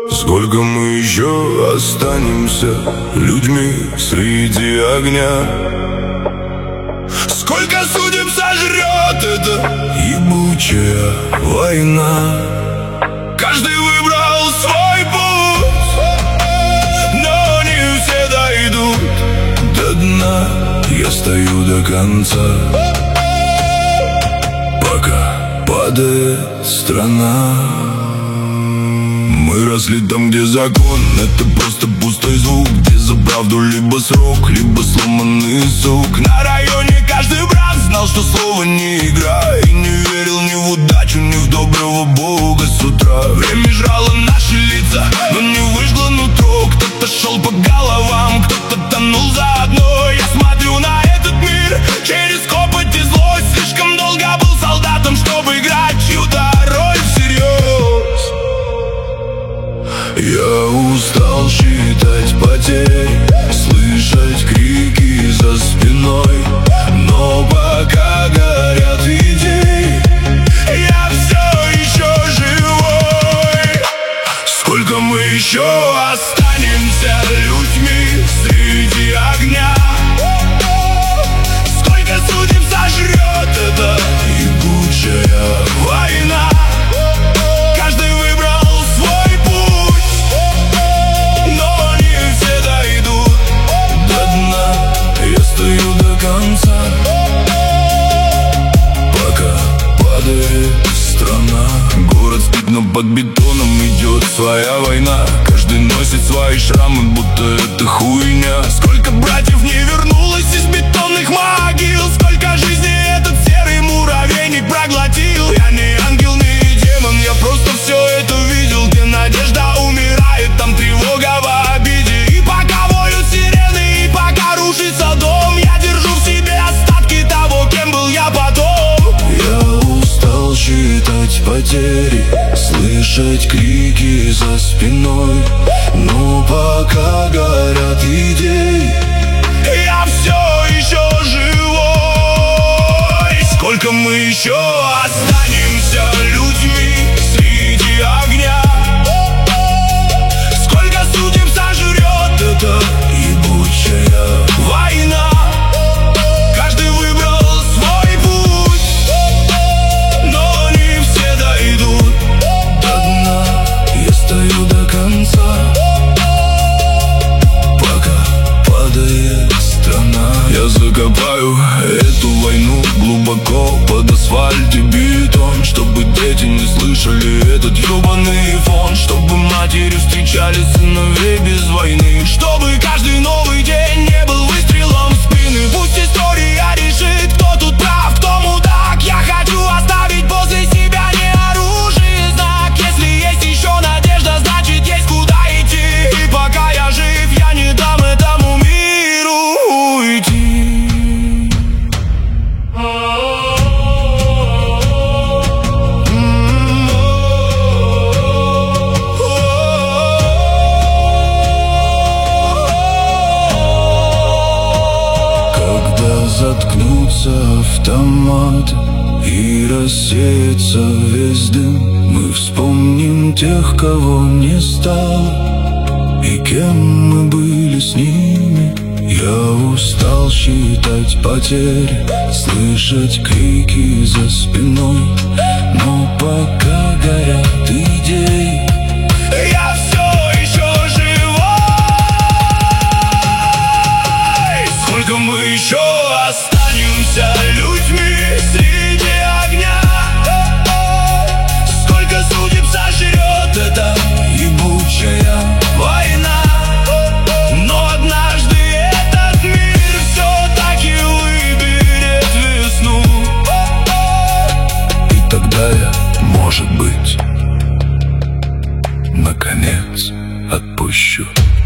Сколько мы еще останемся людьми среди огня? Сколько судеб сожрет эта ебучая война? Каждый выбрал свой путь, но не все дойдут до дна. Я стою до конца, пока падает страна. Мы росли там, где закон — это просто пустой звук, где за правду либо срок, либо сломанный сук. На районе каждый брат знал, что слово не игра, и не верил ни в удачу, ни в доброго Бога с утра. Время жрало наши лица, но не выжгло нутро. Кто-то шел по головам, кто-то тонул заодно. Я смотрю на этот мир через копоть и злость. Слишком долго был солдатом, чтобы играть чью-то роль всерьез. Я устал считать потери, слышать крики за спиной, но пока горят идеи, я все еще живой. Сколько мы еще останемся людьми среди огня? Сколько судеб сожрет эта ебучая война? Каждый выбрал свой путь, но не все дойдут до дна. Я стою до конца, пока падает страна. Город спит, но под бетоном идет своя война. Каждый носит свои шрамы, будто это хуйня. Сколько братьев не вернулось из бетонных могил, сколько жизней этот серый муравейник проглотил. Я не ангел, не демон, я просто все это видел. Где надежда умирает, там тревога в обиде. И пока воют сирены, и пока рушится дом, я держу в себе остатки того, кем был я потом. Я устал считать потери, слышать крики за спиной, но пока горят идеи, я все еще живой. Сколько мы еще останемся людьми среди огня? Сколько судеб сожрет эта ебучая война? Каждый выбрал свой путь, но не все дойдут до дна. Я стою до конца, пока падает страна. Я закопаю эту войну глубоко под асфальт и бетон, чтобы дети не слышали этот ёбаный фон, чтобы матери встречали сыновей без войны, чтобы каждый новый день не был выстрелом в спины. Пусть история решит, кто тут прав, кто мудак. Я хочу оставить после себя не оружие, знак. Если есть еще надежда, значит есть куда идти. И пока я жив, я не дам этому миру уйти. Заткнутся автоматы и рассеется весь дым, мы вспомним тех, кого не стало, и кем мы были с ними. Я устал считать потери, слышать крики за спиной, но пока горят идеи, я все еще живой. Сколько мы еще останемся людьми среди огня? Сколько судеб сожрет эта ебучая война? Но однажды этот мир все-таки выберет весну, и тогда я, может быть, наконец отпущу.